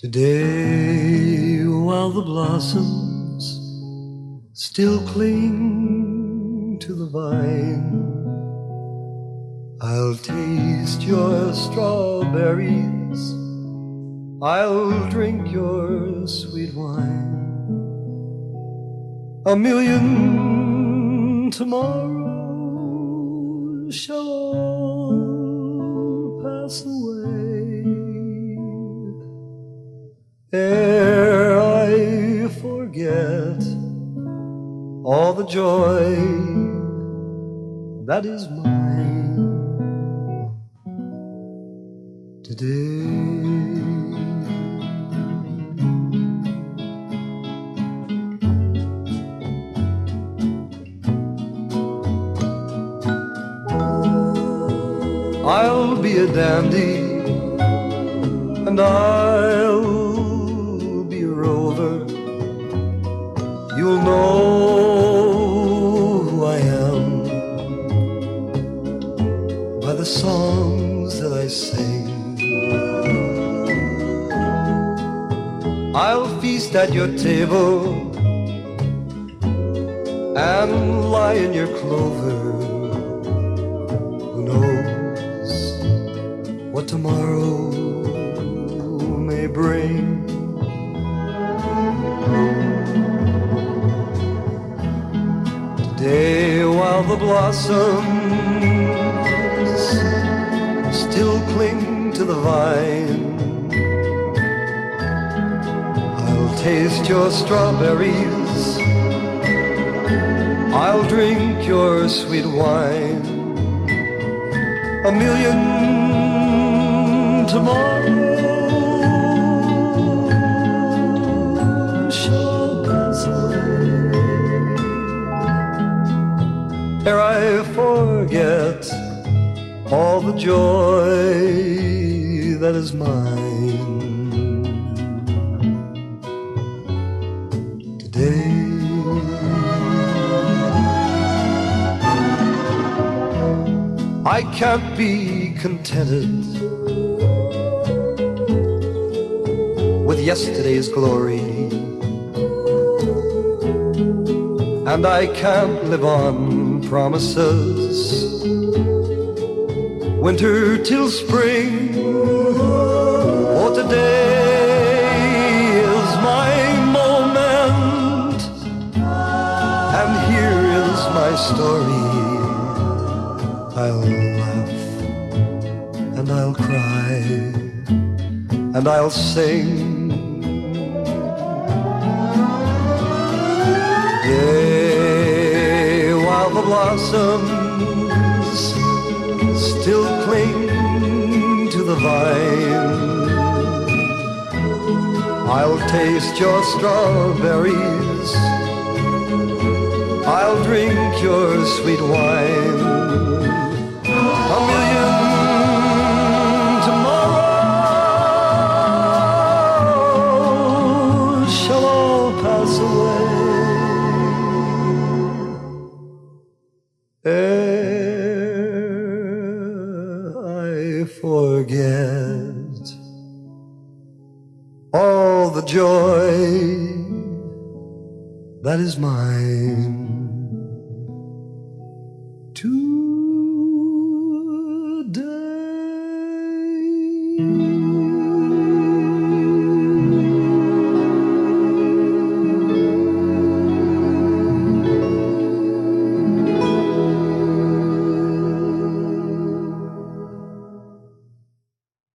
Today, while the blossoms still cling to the vine, I'll taste your strawberries, I'll drink your sweet wine. A million tomorrows shall all pass away ere I forget all the joy that is mine today. I'll be a dandy and I'll be a rover. You'll know who I am by the songs that I sing. I'll feast at your table and lie in your clover. Who knows what tomorrow may bring? Today, while the blossoms still cling to the vine, I'll taste your strawberries, I'll drink your sweet wine. A million tomorrows shall pass away ere I forget all the joy that is mine today. I can't be contented with yesterday's glory, and I can't live on promises. Winter till spring, for today is my moment, and here is my story. I'll laugh and I'll cry and I'll sing. Yea, while the blossoms still cling to the vine, I'll taste your strawberries, I'll drink your sweet wine. A million tomorrows shall all pass away ere I forget all the joy that is mine.